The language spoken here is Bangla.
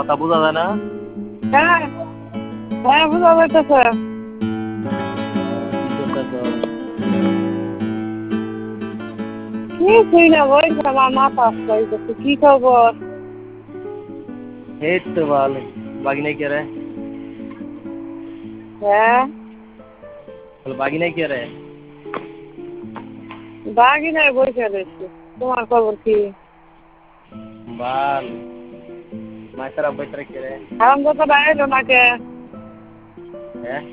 কথা বোঝা যায় না? হ্যাঁ হ্যাঁ বুঝা যাইতেছে। কিছুই না, বলছি আমার মাথা আসতে কি খবর? এই তো ভালো। বাগিনা কে রে? হ্যাঁ বাগিনা কে রে? বাগি নাই, বসে রয়েছি। তোমার খবর কি? বাল মাইতারা বইতারা কে রে? হারাম দাদা বাইরে নাকে। হ্যাঁ